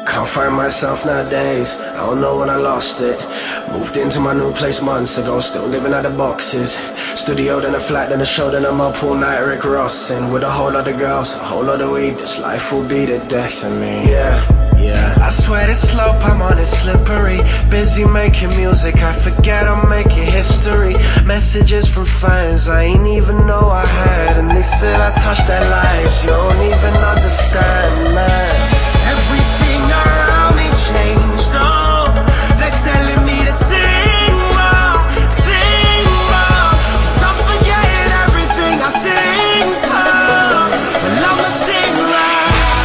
Can't find myself nowadays, I don't know when I lost it. Moved into my new place months ago, still living out the boxes. Studio, then a flat, then a show, then I'm up all night Rick Rossing. With a whole lot of girls, a whole lot of weed. This life will be the death of me. Yeah, I swear this slope I'm on is slippery. Busy making music, I forget I'm making history. Messages from fans I ain't even know I had, and they said I touched their lives. You don't even understand, man. Everything around me changed, oh. They're telling me to sing more, sing more. 'Cause I'm forgetting everything I sing for. Well, I'ma sing right.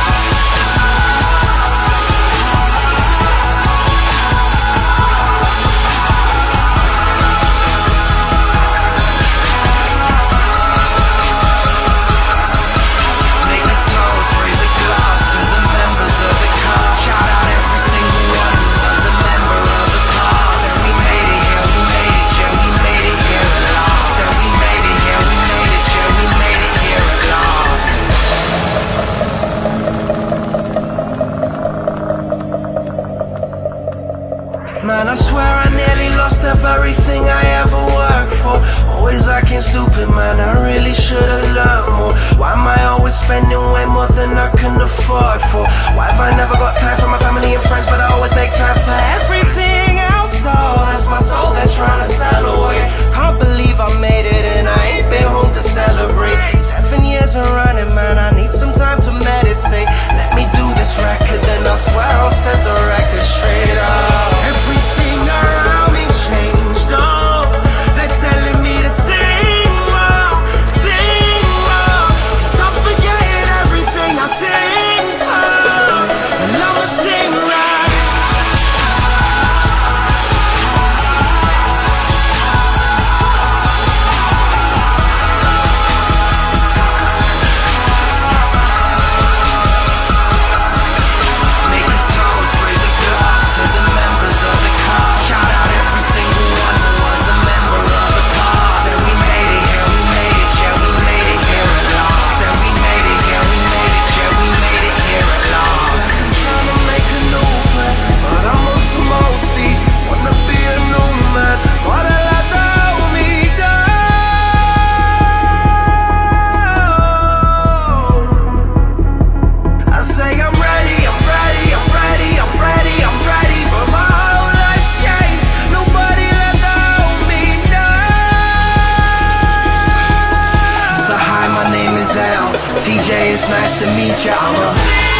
Man, I swear I nearly lost everything I ever worked for. Always acting stupid, man, I really should've learned more. Why am I always spending way more than I can afford for? Why have I never got time for my family and friends, but I always make time for everything else? Oh, that's my soul they're trying to sell away. Can't believe I made it and I ain't been home to celebrate. 7 years of running, man, I need some time to meditate. Let me do this record, then I swear I'll set the record straight up. Everything around me changed, oh. They're telling me to sing more, sing more. 'Cause I'm forgetting everything I sing for. And I'ma sing right. TJ, it's nice to meet ya.